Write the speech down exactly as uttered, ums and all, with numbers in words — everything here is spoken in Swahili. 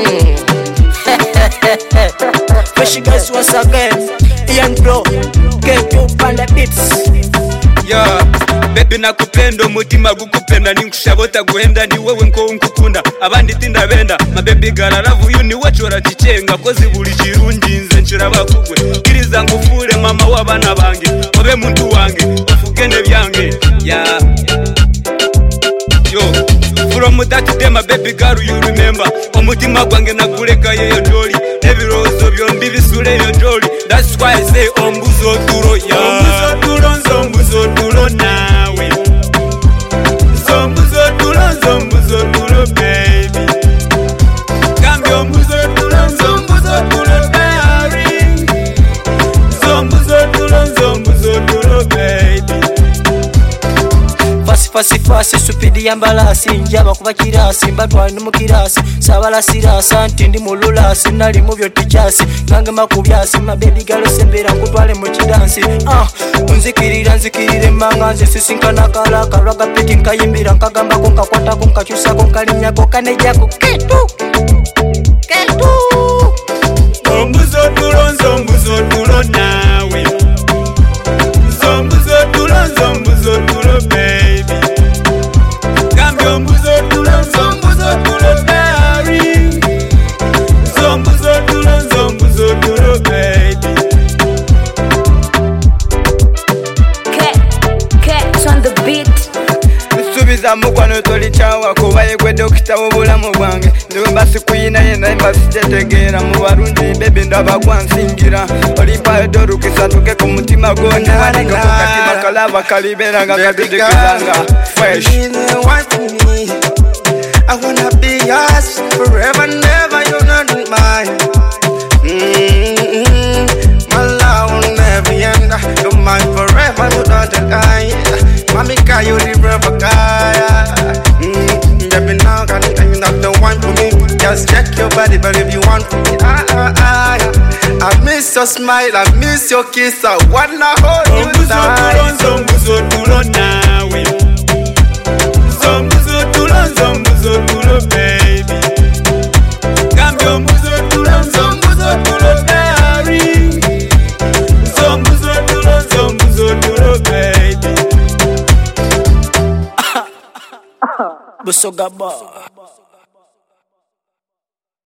Mm. Fresh guys once again. Ian Bro, get you on the beats. Yeah, baby nakupenda umutima gukupenda ninkushabota guhenda ni wewe nko unkukunda abandi tinda benda my baby girl I love you ni wachora ticenga kozi buri kirungi nze nshira bakugwe kiriza ngufure mama wabana bange obe muntu wange ufugene byange yeah yo from that day my baby girl you remember umutima gwange nakuleka yeyo jolly ebirozo byombi bisule yo jolly that's why I say ombuzo duro yeah ombuzo duro zombuzo duro nawe zombuzo duro zombuzo duro baby cambio ombuzo duro zombuzo duro baby zombuzo duro zombuzo duro baby Fasi fasi fasi supidi yambalasi njaba kuba kirasi mbatwali mu kirasi sabala sirasa ntindi mululasi nali mu byo tichasi nange makubyasi my baby girl sembera kutwale mu kidansi ah unzikirira nzikirire manganze sisinkana kala karaga peti nkayimbira nkagamba ko nkakwata ko nkacyusa ko nkalinya ko kaneja ko ketu ketu ombuzo tulo zombuzo tulo nawe zombuzo tulo zombuzo tulo baby cambio ombuzo tulo zombuzo tulo baby zombuzo tulo zombuzo tulo baby Cat, Cat on the beat. Subiza mukwano toli chawa kuba yegwe dokita wobulamu bwange ndumba sikuyina yenda imba sijetegera mu barundi baby ndaba kwansingira olipa doru kisatuke ku mutima gone wanika kukatima kalaba kalibera ngakadegezanga fresh I wanna be yours forever never you not mine mm-hmm. My love will never end you're mine forever you not die Mami ka you the brother guy mm, baby now can you not the one for me just check your body but if you want me ah, ah, ah, I miss your smile I miss your kiss I wanna hold you tight zombuzo tulo nawe zombuzo tulo zombuzo tulo baby cambio ombuzo tulo zombuzo tulo baby zombuzo tulo zombuzo tulo baby Busoga ba